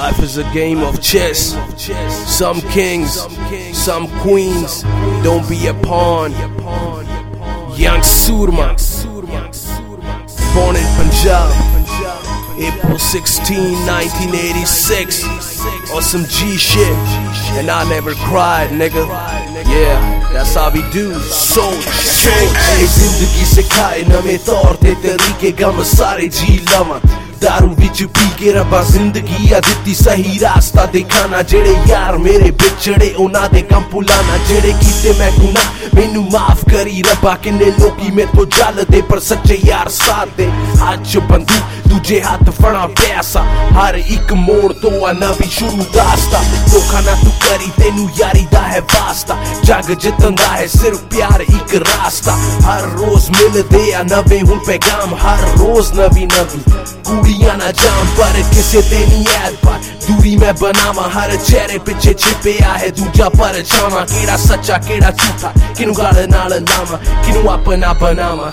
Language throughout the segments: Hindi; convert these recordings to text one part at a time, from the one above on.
Life is a game of chess. Some kings, some queens. Don't be a pawn. Young Surma, born in Punjab, April 16, 1986. On some G shit, and I never cried, nigga. Yeah, that's how we do. Soch. जिंदगी सिखाए नवे तौर ते तरीके गम सारे जी लवा दारू विच पी के रब्बा जिंदगी आ दित्ती सही रास्ता दिखाना जेड़े यार मेरे बिछड़े उन्हां दे कम भुलाना जेड़े कीते मैं गुनाह मैनू माफ करी रब्बा किन्ने लोकी मेरे तो जलदे पर सच्चे यार साथ दे अज बंदूक दूजे हाथ फड़ा पैसा हर एक मोड़ तो आ नवी शुरू दास्ता धोखा ना तू करी तेनू यारी दा है वास्ता जग जितन दा है सिर्फ प्यार एक रास्ता हर रोज मिलदे आ नवे हुण पैगाम हर रोज नवी नवी कुड़ियां ना जाम पर किसे ते नहीं ऐद पर दूरी मैं बनावा हर चेहरे पिछे छिपिया है दूजा परछावा केड़ा सच्चा केड़ा झूठा किनू गाल नाल लावा किनू अपना बनावा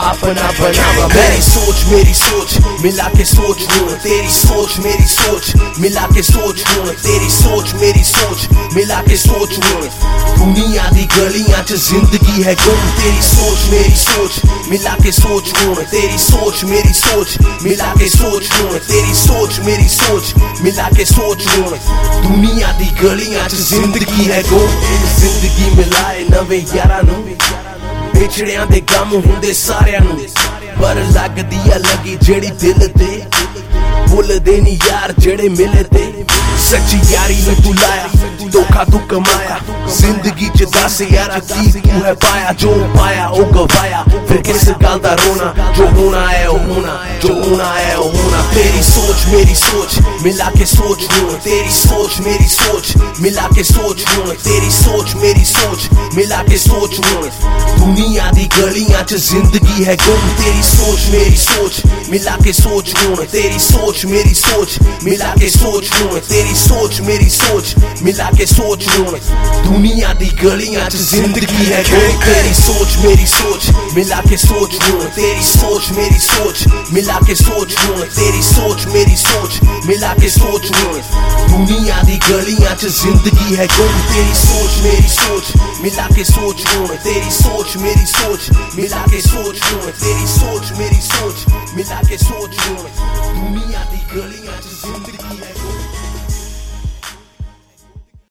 मेरी सोच मिला के सोच लूं तेरी सोच मेरी सोच मिला के सोच लूं तेरी सोच मेरी सोच मिला के सोच लूं दुनिया दी गलियां च जिंदगी है गुम तेरी सोच मेरी सोच मिला के सोच लूं तेरी सोच मेरी सोच मिला के सोच लूं तेरी सोच मेरी सोच मिला के सोच लूं दुनिया दी गलियां च जिंदगी है गुम जिंदगी मिलाए नवे यारां नू बिछड़ियां दे गम हुंदे सारियां नू पर लगदी आ लगी जेड़ी दिल ते भुलदे नी यार जेड़े मिलदे सच्ची यारी ने तू लाया धोखा तू कमाया जिंदगी च दस यार की तू है पाया जो पाया ओ गवाया फिर किस गल दा रोना जो होना है ओ होना जो होना है ओ होना तेरी सोच मेरी सोच मिला के सोच लूं तेरी सोच मेरी सोच मिला के सोच लूं तेरी सोच मेरी सोच मिला के सोच लूं दुनिया दी गलियां च जिंदगी है गुम तेरी सोच मेरी सोच मिला के सोच लूं तेरी सोच मेरी सोच मिला के सोच लूं तेरी सोच मेरी सोच मिला के सोच लूं दुनिया दी गलियां च जिंदगी है गुम तेरी सोच मेरी सोच मिला के सोच लूं तेरी सोच मेरी सोच मिला के सोच लूं तेरी सोच मेरी सोच मिला के सोच लूं दुनिया दी गलियां च जिंदगी है गुम तेरी सोच मेरी सोच मिला के सोच लूं तेरी सोच मेरी सोच मिला के सोच लूं तेरी सोच मेरी सोच मिला के सोच लूं दुनिया दी गलियां च जिंदगी है गुम